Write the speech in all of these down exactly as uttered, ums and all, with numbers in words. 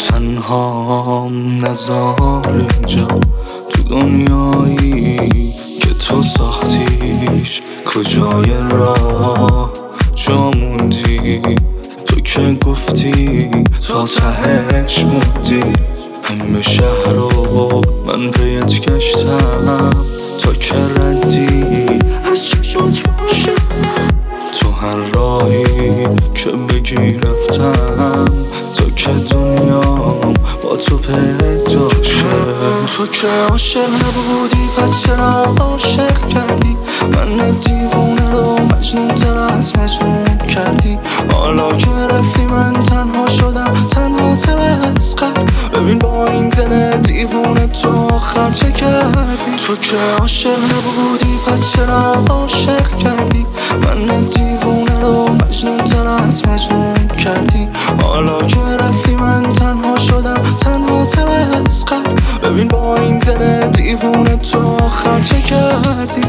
تنهام نذار اینجا تو دنیایی که تو ساختیش، کجای راه جا موندی؟ تو که گفتی تا تهش موندی. همه شهر رو من پیت گشتم تا که ردی از چشمات باشه. تو هر راهی که بگی رفتم تا که دنیام با تو پیدا شه. تو که عاشق نبودی پس چرا عاشق کردی؟ من دیوونه رو مجنون تر از مجنون کردی. حالا که رفتی من تنها شدم، تنها تر از قبل. ببین با این دل دیوونه تو آخر چه کردی؟ تو که عاشق نبودی پس چرا عاشق کردی؟ من دیوونه رو مجنون تر از مجنون کردی. حالا که رفتی من تنها شدم، تنها تر از قبل. ببین با این دل دیوونه تو آخر چه کردی؟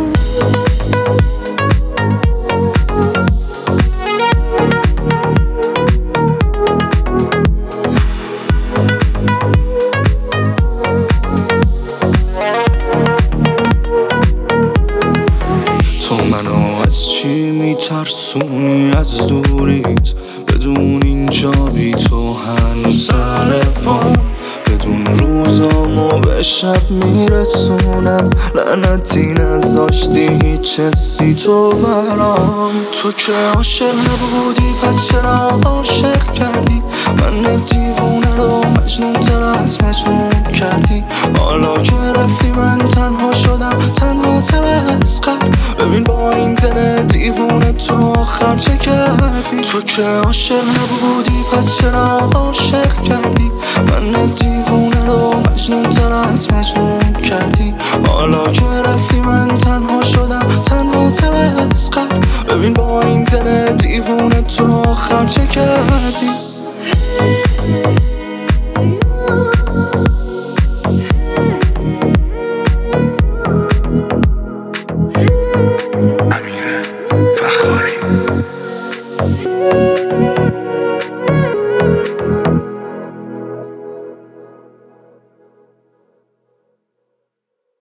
تو منو از چی میترسونی؟ از دوریت بدون اینجا بی تو هنوز سر پام. بدون روزامو به شب میرسونم، لعنتی نذاشتی هیچ حسی تو برام. تو که عاشق نبودی پس چرا عاشق کردی؟ من دیوونه رو مجنون تر از مجنون کردی. حالا که رفتی من تنها شدم، تنها تر از قبل. ببین با این دل دیوونه تو آخر چه کردی؟ تو که عاشق نبودی پس چرا عاشق کردی؟ من دیوونه رو مجنون تر از مجنون کردی. حالا که رفتی من تنها شدم، تنها تر از قبل. ببین با این دل دیوونه تو آخر چه کردی؟